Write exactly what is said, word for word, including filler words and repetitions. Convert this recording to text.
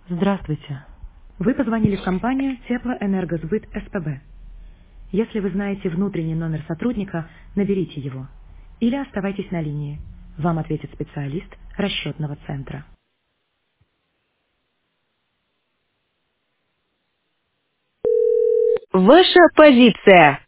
Здравствуйте. Вы позвонили в компанию Теплоэнергосбыт СПБ. Если вы знаете внутренний номер сотрудника, наберите его. Или оставайтесь на линии. Вам ответит специалист расчетного центра. Ваша позиция.